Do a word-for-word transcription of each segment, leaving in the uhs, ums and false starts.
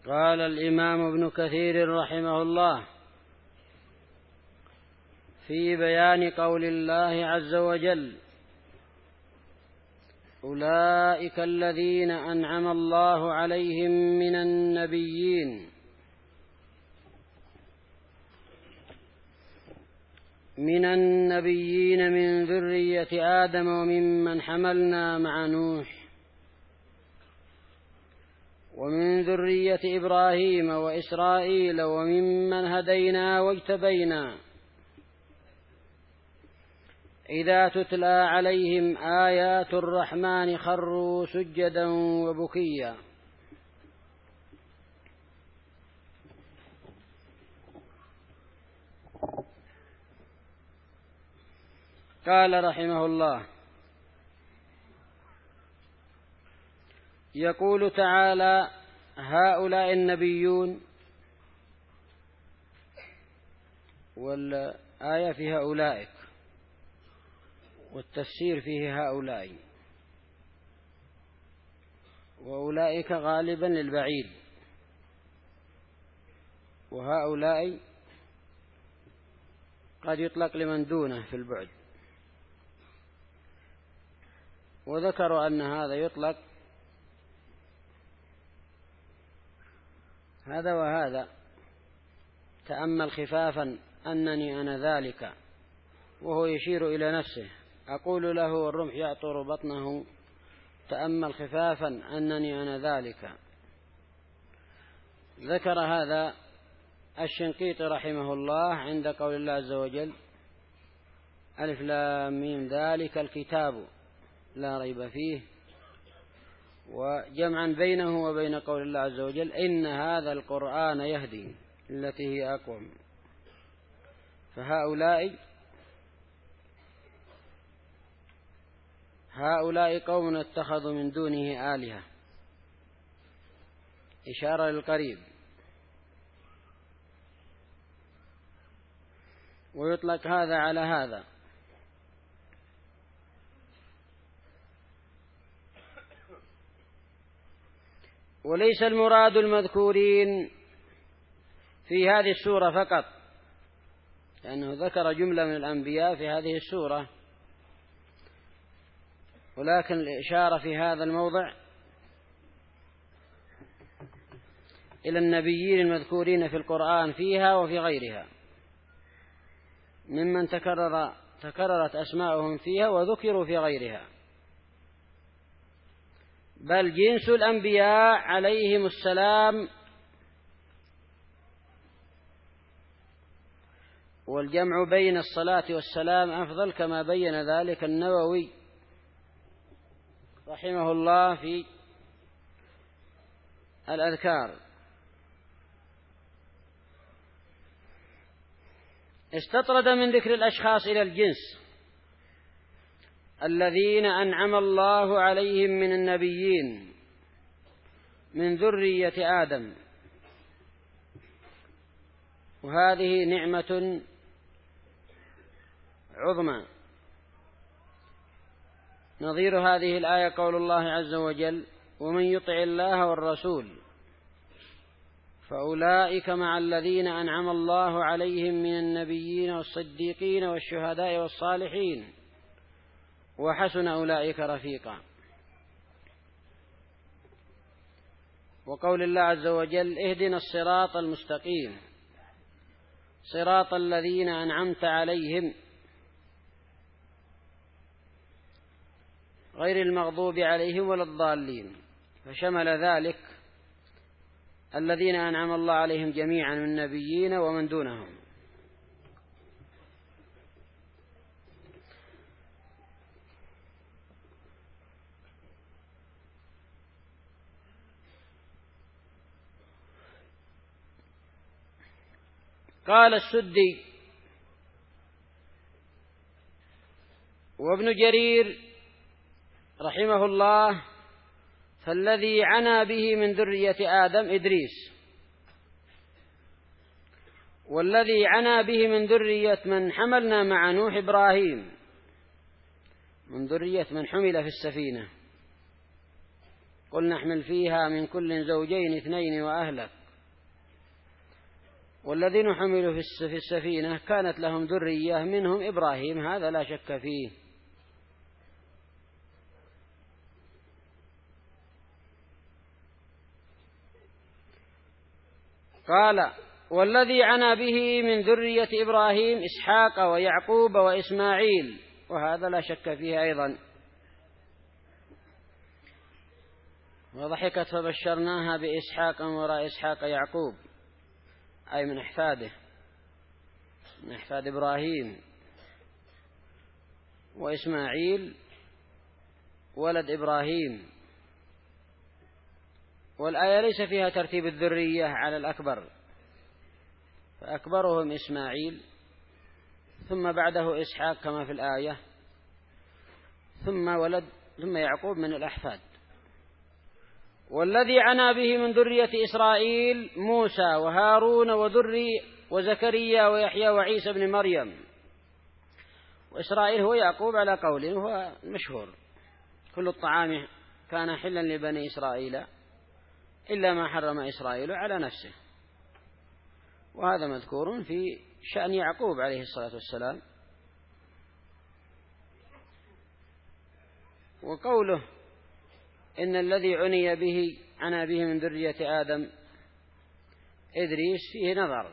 قال الإمام ابن كثير رحمه الله في بيان قول الله عز وجل: أولئك الذين أنعم الله عليهم من النبيين من النبيين من ذرية آدم وممن حملنا مع نوح ومن ذرية إبراهيم وإسرائيل وممن هدينا واجتبينا إذا تتلى عليهم آيات الرحمن خروا سجدا وبكيا. قال رحمه الله: يقول تعالى: هؤلاء النبيون، والآية فيها أولئك والتفسير فيه هؤلاء، وأولئك غالبا للبعيد، وهؤلاء قد يطلق لمن دونه في البعد، وذكروا أن هذا يطلق هذا وهذا. تأمل خفافا أنني أنا ذلك، وهو يشير إلى نفسه. أقول له والرمح يعطر بطنه: تأمل خفافا أنني أنا ذلك. ذكر هذا الشنقيطي رحمه الله عند قول الله عز وجل: ألف لام ميم ذلك الكتاب لا ريب فيه، وجمعا بينه وبين قول الله عز وجل: إن هذا القرآن يهدي التي هي أقوم. فهؤلاء هؤلاء قوم اتخذوا من دونه آلهة، إشارة للقريب. ويطلق هذا على هذا. وليس المراد المذكورين في هذه السورة فقط، لأنه ذكر جملة من الأنبياء في هذه السورة، ولكن الإشارة في هذا الموضع إلى النبيين المذكورين في القرآن فيها وفي غيرها، ممن تكرر تكررت أسماؤهم فيها وذكروا في غيرها، بل جنس الأنبياء عليهم السلام. والجمع بين الصلاة والسلام أفضل، كما بين ذلك النووي رحمه الله في الأذكار. استطرد من ذكر الأشخاص إلى الجنس: الذين أنعم الله عليهم من النبيين من ذرية آدم. وهذه نعمة عظمى. نظير هذه الآية قول الله عز وجل: ومن يطع الله والرسول فأولئك مع الذين أنعم الله عليهم من النبيين والصديقين والشهداء والصالحين وحسن أولئك رفيقا. وقول الله عز وجل: اهدنا الصراط المستقيم صراط الذين أنعمت عليهم غير المغضوب عليهم ولا الضالين. فشمل ذلك الذين أنعم الله عليهم جميعا من النبيين ومن دونهم. قال السدي وابن جرير رحمه الله: فالذي عنى به من ذرية آدم إدريس، والذي عنى به من ذرية من حملنا مع نوح إبراهيم، من ذرية من حمل في السفينة. قل نحمل فيها من كل زوجين اثنين وأهلك. والذين حملوا في السفينة كانت لهم ذرية منهم إبراهيم، هذا لا شك فيه. قال والذي عنا به من ذرية إبراهيم إسحاق ويعقوب وإسماعيل، وهذا لا شك فيه أيضا. وضحكت فبشرناها بإسحاق وراء إسحاق يعقوب، أي من أحفاده، من أحفاد إبراهيم. وإسماعيل ولد إبراهيم. والآية ليس فيها ترتيب الذرية على الأكبر، فأكبرهم إسماعيل ثم بعده إسحاق كما في الآية، ثم ولد ثم يعقوب من الأحفاد. والذي عنا به من ذرية إسرائيل موسى وهارون وذري وزكريا ويحيى وعيسى بن مريم. وإسرائيل هو يعقوب على قول هو مشهور، كل الطعام كان حلا لبني إسرائيل إلا ما حرم إسرائيل على نفسه، وهذا مذكور في شأن يعقوب عليه الصلاة والسلام. وقوله إن الذي عني به عنا به من ذرية آدم إدريس فيه نظر.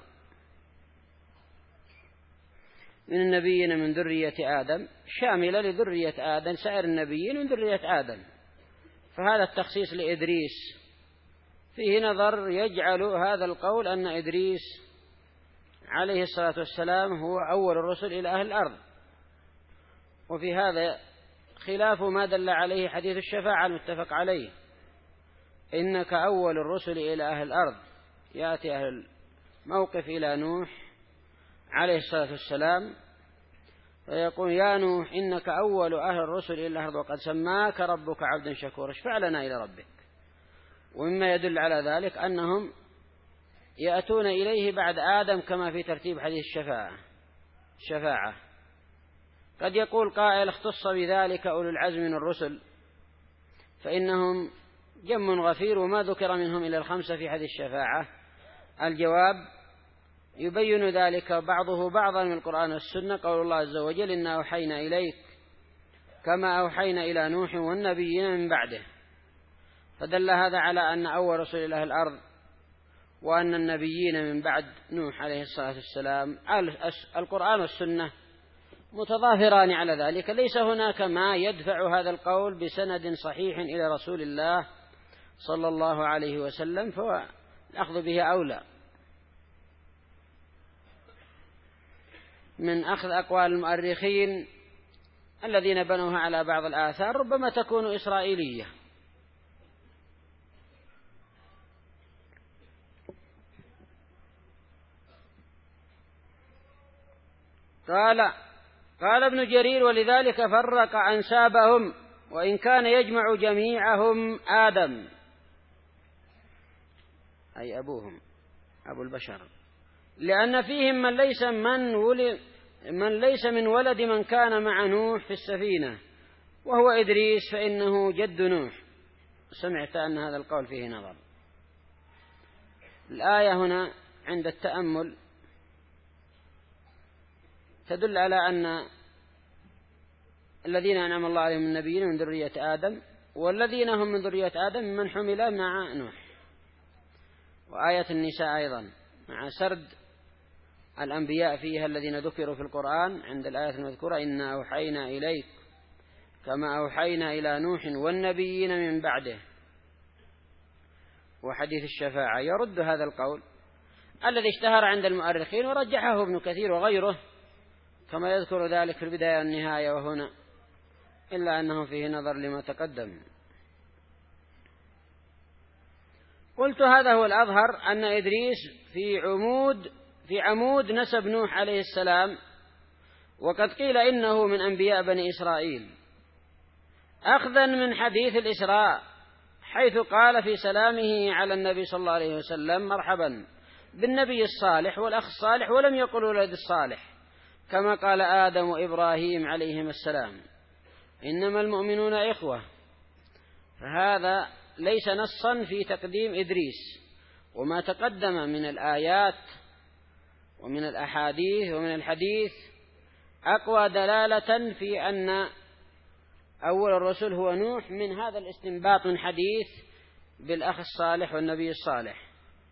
من النبيين من ذرية آدم شاملة لذرية آدم، سائر النبيين من ذرية آدم، فهذا التخصيص لإدريس فيه نظر يجعل هذا القول أن إدريس عليه الصلاة والسلام هو أول الرسل إلى أهل الأرض. وفي هذا خلاف ما دل عليه حديث الشفاعة المتفق عليه، إنك أول الرسل إلى أهل الأرض. يأتي أهل الموقف إلى نوح عليه الصلاة والسلام فيقول يا نوح إنك أول أهل الرسل إلى الأرض وقد سماك ربك عبدا شكورا، اشفع لنا إلى ربك. ومما يدل على ذلك أنهم يأتون إليه بعد آدم كما في ترتيب حديث الشفاعة الشفاعة قد يقول قائل اختص بذلك أولو العزم من الرسل، فإنهم جم غفير وما ذكر منهم إلا الخمسة في حديث الشفاعة. الجواب يبين ذلك بعضه بعضا من القرآن والسنة، قول الله عز وجل إنا أوحينا إليك كما أوحينا إلى نوح والنبيين من بعده، فدل هذا على أن أول رسول إلى الأرض وأن النبيين من بعد نوح عليه الصلاة والسلام. القرآن والسنة متضافران على ذلك، ليس هناك ما يدفع هذا القول بسند صحيح إلى رسول الله صلى الله عليه وسلم، فالأخذ به أولى من أخذ أقوال المؤرخين الذين بنوها على بعض الآثار، ربما تكون إسرائيلية. قال قال ابن جرير ولذلك فرق أنسابهم، وإن كان يجمع جميعهم آدم أي أبوهم أبو البشر، لأن فيهم من ليس من ولد من ليس من ولد من كان مع نوح في السفينة وهو إدريس فإنه جد نوح. سمعت أن هذا القول فيه نظر. الآية هنا عند التأمل تدل على أن الذين أنعم الله عليهم من النبيين من ذرية آدم، والذين هم من ذرية آدم من حمل مع نوح. وآية النساء أيضا مع سرد الأنبياء فيها الذين ذكروا في القرآن عند الآية المذكورة إنا أوحينا إليك كما أوحينا إلى نوح والنبيين من بعده. وحديث الشفاعة يرد هذا القول الذي اشتهر عند المؤرخين ورجحه ابن كثير وغيره كما يذكر ذلك في البداية والنهاية وهنا، إلا أنه فيه نظر لما تقدم. قلت هذا هو الأظهر أن إدريس في عمود في عمود نسب نوح عليه السلام، وقد قيل إنه من أنبياء بني إسرائيل، أخذا من حديث الإسراء حيث قال في سلامه على النبي صلى الله عليه وسلم مرحبا بالنبي الصالح والأخ الصالح، ولم يقل ولد الصالح كما قال آدم وإبراهيم عليهما السلام إنما المؤمنون إخوة. فهذا ليس نصا في تقديم إدريس، وما تقدم من الآيات ومن الأحاديث ومن الحديث أقوى دلالة في أن أول الرسل هو نوح من هذا الاستنباط من حديث بالأخ الصالح والنبي الصالح.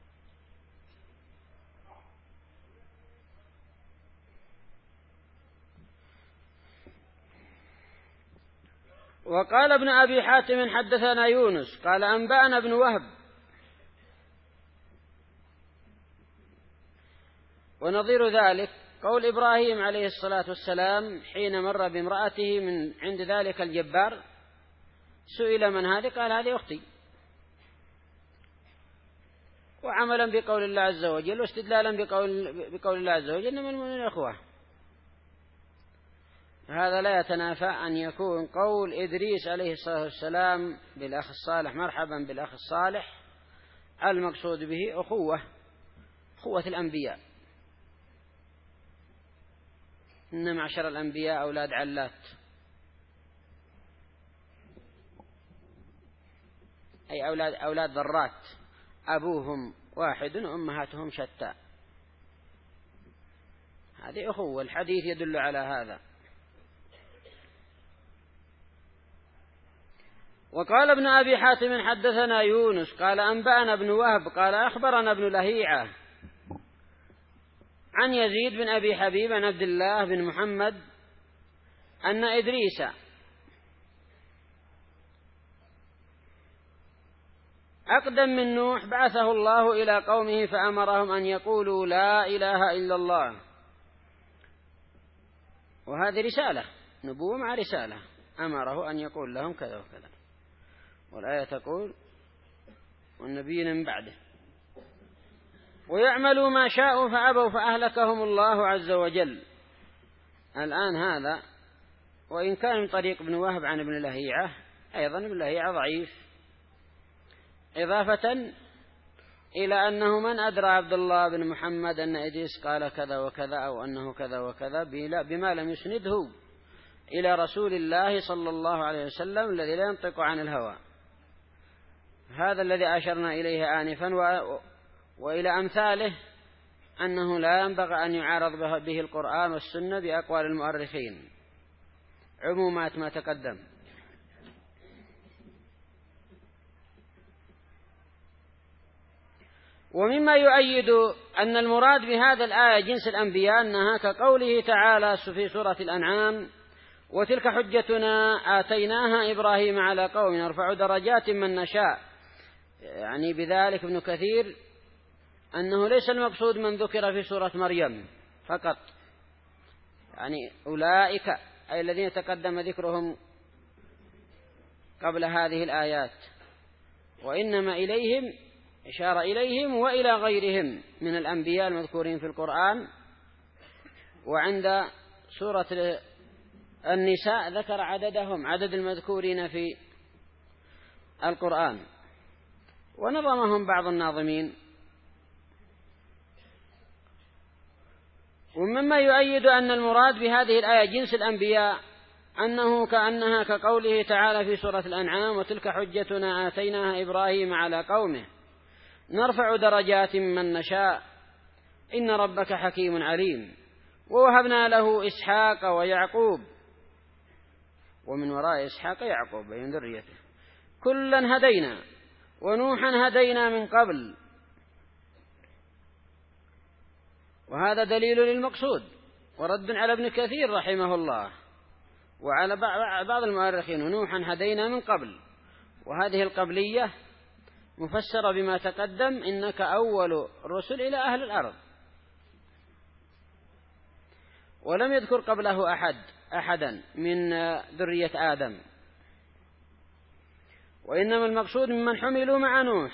وقال ابن أبي حاتم حدثنا يونس قال أنبأنا ابن وهب. ونظير ذلك قول إبراهيم عليه الصلاة والسلام حين مر بامرأته من عند ذلك الجبار، سئل من هذه؟ قال هذه أختي، وعملا بقول الله عز وجل واستدلالا بقول, بقول الله عز وجل إنما المؤمنون إخوة. هذا لا يتنافى أن يكون قول إدريس عليه الصلاة والسلام بالأخ الصالح مرحبا بالأخ الصالح المقصود به أخوة أخوة الأنبياء، إن معشر الأنبياء أولاد علات، أي أولاد أولاد ذرات أبوهم واحد وأمهاتهم شتى، هذه أخوة. الحديث يدل على هذا. وقال ابن أبي حاتم حدثنا يونس قال أنبأنا ابن وهب قال أخبرنا ابن لهيعة عن يزيد بن أبي حبيب عن عبد الله بن محمد أن إدريس أقدم من نوح بعثه الله إلى قومه فأمرهم أن يقولوا لا إله إلا الله، وهذه رسالة، نبوة مع رسالة، أمره أن يقول لهم كذا وكذا. والآية تقول والنبيين من بعده ويعملوا ما شاءوا فأبوا فأهلكهم الله عز وجل. الآن هذا وإن كان من طريق ابن وهب عن ابن لهيعة، أيضا ابن لهيعة ضعيف، إضافة إلى أنه من أدرى عبد الله بن محمد أن إدريس قال كذا وكذا أو أنه كذا وكذا بما لم يسنده إلى رسول الله صلى الله عليه وسلم الذي لا ينطق عن الهوى. هذا الذي أشرنا إليه آنفا، وإلى أمثاله أنه لا ينبغي أن يعارض به القرآن والسنة بأقوال المؤرخين، عمومات ما تقدم. ومما يؤيد أن المراد بهذا الآية جنس الأنبياء أنها كقوله تعالى في سورة الأنعام وتلك حجتنا آتيناها إبراهيم على قوم نرفع درجات من نشاء، يعني بذلك ابن كثير أنه ليس المقصود من ذكر في سورة مريم فقط، يعني أولئك أي الذين تقدم ذكرهم قبل هذه الآيات، وإنما إليهم إشارة إليهم وإلى غيرهم من الأنبياء المذكورين في القرآن. وعند سورة النساء ذكر عددهم، عدد المذكورين في القرآن، ونظمهم بعض الناظمين. ومما يؤيد أن المراد بهذه الآية جنس الأنبياء أنه كأنها كقوله تعالى في سورة الأنعام وتلك حجتنا آتيناها إبراهيم على قومه نرفع درجات من نشاء إن ربك حكيم عليم ووهبنا له إسحاق ويعقوب ومن وراء إسحاق يعقوب بين ذريته كلا هدينا ونوحا هدينا من قبل. وهذا دليل للمقصود ورد على ابن كثير رحمه الله وعلى بعض المؤرخين، ونوحا هدينا من قبل، وهذه القبلية مفسرة بما تقدم إنك أول الرسل إلى أهل الأرض، ولم يذكر قبله أحد أحدا من ذرية آدم، وإنما المقصود ممن حملوا مع نوح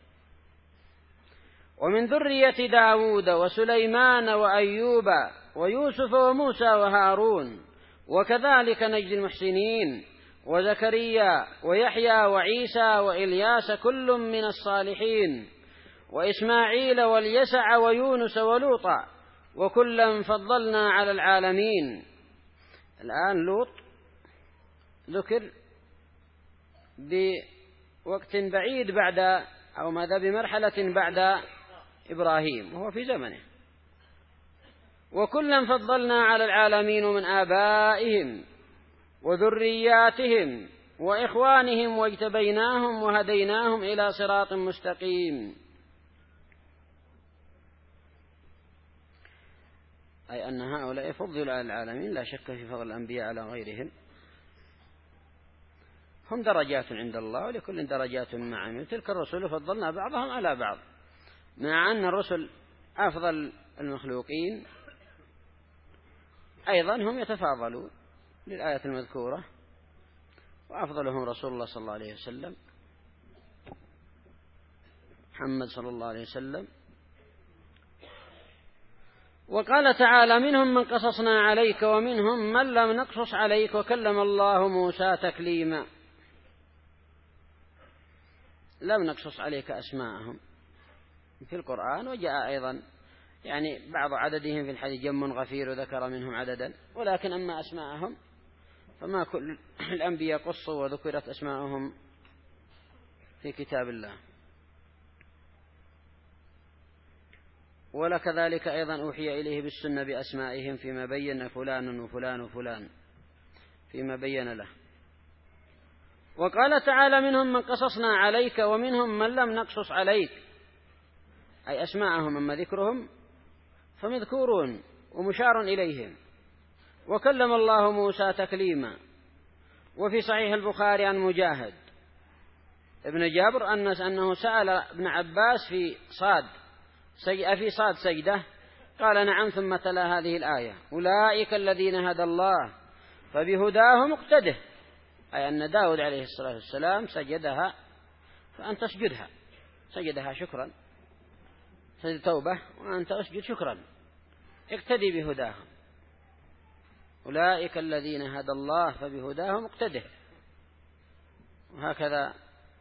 ومن ذرية داود وسليمان وأيوب ويوسف وموسى وهارون وكذلك نجزي المحسنين وزكريا ويحيى وعيسى وإلياس كل من الصالحين وإسماعيل واليسع ويونس ولوطا وكلا فضلنا على العالمين. الآن لوط ذكر وقت بعيد بعد أو ماذا بمرحلة بعد إبراهيم وهو في زمنه. وكلا فضلنا على العالمين من آبائهم وذرياتهم وإخوانهم واجتبيناهم وهديناهم إلى صراط مستقيم. أي أن هؤلاء فضلوا على العالمين، لا شك في فضل الأنبياء على غيرهم، هم درجات عند الله ولكل درجات ما عملوا. تلك الرسل فضلنا بعضهم على بعض، مع أن الرسل أفضل المخلوقين أيضا هم يتفاضلون للآية المذكورة، وأفضلهم رسول الله صلى الله عليه وسلم محمد صلى الله عليه وسلم. وقال تعالى: منهم من قصصنا عليك ومنهم من لم نقصص عليك وكلم الله موسى تكليما. لم نقصص عليك أسماءهم في القرآن، وجاء أيضا يعني بعض عددهم في الحديث جم غفير وذكر منهم عددا، ولكن أما أسماءهم فما كل الأنبياء قصوا وذكرت أسماءهم في كتاب الله. ولكذلك أيضا أوحي إليه بالسنة بأسمائهم فيما بين فلان وفلان وفلان فيما بين له. وقال تعالى: منهم من قصصنا عليك ومنهم من لم نقصص عليك، أي أسماءهم أما ذكرهم فمذكورون ومشار إليهم. وكلم الله موسى تكليما. وفي صحيح البخاري عن مجاهد ابن جابر أنه سأل ابن عباس في صاد في صاد سجدة، قال: نعم، ثم تلا هذه الآية: أولئك الذين هدى الله فبهداه مقتده. أي أن داود عليه الصلاة والسلام سجدها فأنت تسجدها، سجدها شكرا، سجد توبة وأنت أسجد شكرا، اقتدي بهداهم. أولئك الذين هدى الله فبهداه مقتده. وهكذا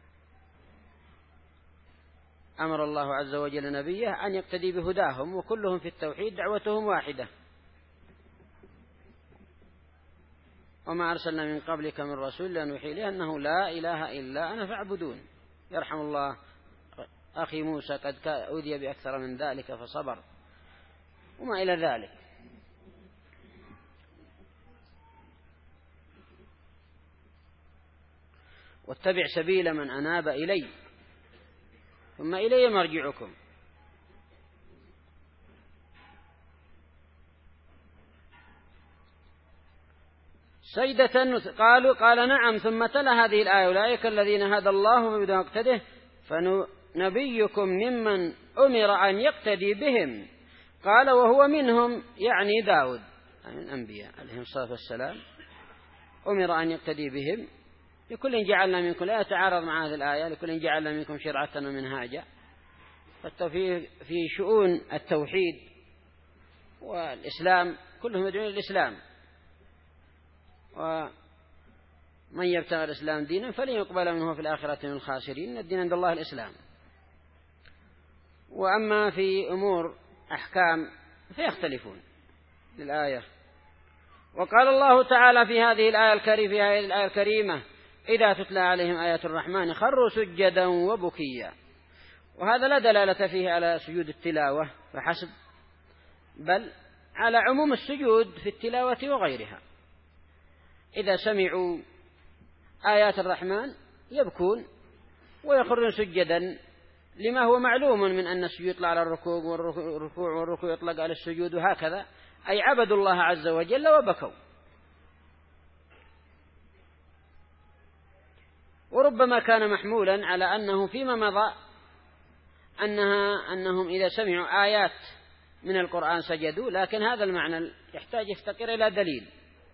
أمر الله عز وجل نبيه أن يقتدي بهداهم، وكلهم في التوحيد دعوتهم واحدة. وما أرسلنا من قبلك من رسول لا نوحي إليه أنه لا إله إلا أنا فاعبدون. يرحم الله أخي موسى قد أوذي بأكثر من ذلك فصبر، وما إلى ذلك. واتبع سبيل من أناب إلي ثم إلي مرجعكم. سجدة قالوا قال: نعم، ثم تلا هذه الآية: أولئك الذين هدى الله فبهداه مقتده. فنبيكم ممن أمر أن يقتدي بهم. قال: وهو منهم، يعني داود من الأنبياء عليهم الصلاة والسلام، أمر أن يقتدي بهم. لكل جعلنا منكم، لا يتعارض مع هذه الآية، لكل جعلنا منكم شرعة ومنهاجا. فالتوفيق في شؤون التوحيد والإسلام كلهم يدعون الإسلام، ومن يبتغي الإسلام دينا فلن يقبل منه في الآخرة من الخاسرين. الدين عند الله الإسلام. وأما في أمور أحكام فيختلفون للآية. وقال الله تعالى في هذه الآية الكريمة في هذه الآية الكريمة: إذا تتلى عليهم آيات الرحمن خروا سجدا وبكيا. وهذا لا دلالة فيه على سجود التلاوة فحسب، بل على عموم السجود في التلاوة وغيرها. إذا سمعوا آيات الرحمن يبكون ويخرون سجدا، لما هو معلوم من أن السجود يطلق على الركوع والركوع والركوع يطلق على السجود، وهكذا. أي عبدوا الله عز وجل وبكوا. وربما كان محمولا على أنه فيما مضى أنها أنهم إذا سمعوا آيات من القرآن سجدوا، لكن هذا المعنى يحتاج يفتقر إلى دليل.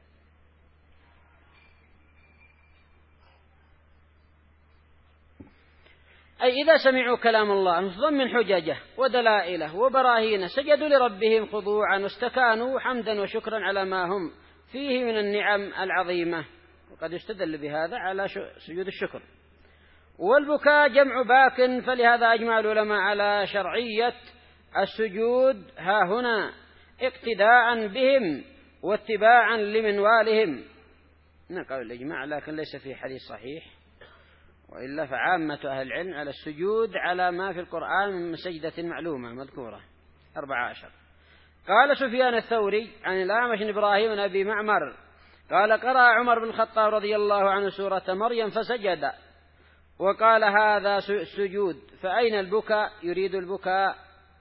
أي إذا سمعوا كلام الله متضمن حججه ودلائله وبراهينه سجدوا لربهم خضوعا واستكانوا حمدا وشكرا على ما هم فيه من النعم العظيمة. وقد يستدل بهذا على سجود الشكر. والبكاء جمع باك، فلهذا أجمع العلماء على شرعية السجود ها هنا اقتداء بهم واتباعا لمنوالهم. نقل الإجماع، لكن ليس في حديث صحيح، وإلا فعامة أهل العلم على السجود على ما في القرآن من سجدة معلومة مذكورة أربعة عشر. قال سفيان الثوري عن الأعمش بن إبراهيم بن أبي معمر قال قرأ عمر بن الخطاب رضي الله عنه سورة مريم فسجد وقال هذا السجود فأين البكاء؟ يريد البكاء.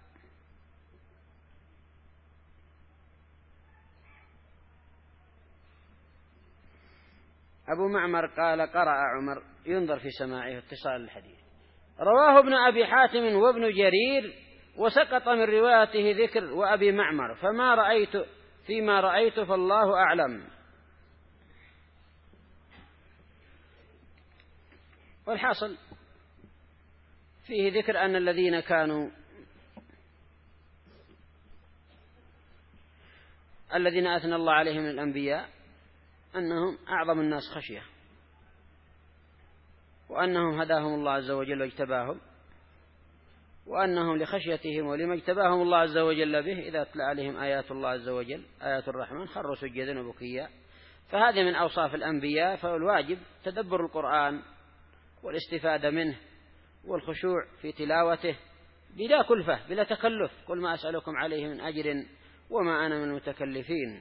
أبو معمر قال قرأ عمر، ينظر في سماعه اتصال الحديث. رواه ابن أبي حاتم وابن جرير وسقط من روايته ذكر وأبي معمر فما رأيت فيما رأيت فالله أعلم. والحاصل فيه ذكر أن الذين كانوا الذين أثنى الله عليهم من الأنبياء أنهم أعظم الناس خشية، وأنهم هداهم الله عز وجل واجتباهم، وأنهم لخشيتهم ولما اجتباهم الله عز وجل به إذا تتلى عليهم آيات الله عز وجل آيات الرحمن خروا سجدا وبكيا. فهذه من أوصاف الأنبياء، فالواجب تدبر القرآن والاستفادة منه والخشوع في تلاوته بلا كلفة بلا تكلف. قل ما أسألكم عليه من أجر وما أنا من المتكلفين.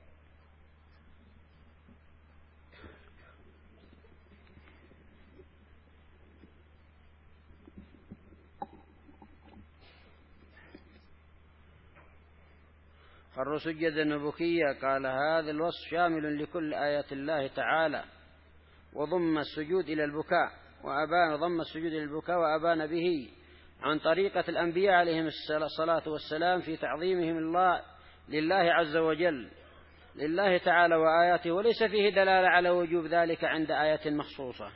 خروا سجدا وبكيا. قال هذا الوصف شامل لكل آيات الله تعالى، وضم السجود إلى البكاء وأبان ضم السجود إلى البكاء وأبان به عن طريقة الأنبياء عليهم الصلاة والسلام في تعظيمهم الله لله عز وجل لله تعالى وآياته، وليس فيه دلالة على وجوب ذلك عند آيات مخصوصة.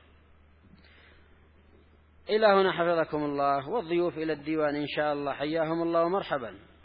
إلى هنا حفظكم الله، والضيوف إلى الديوان إن شاء الله حياهم الله ومرحبا.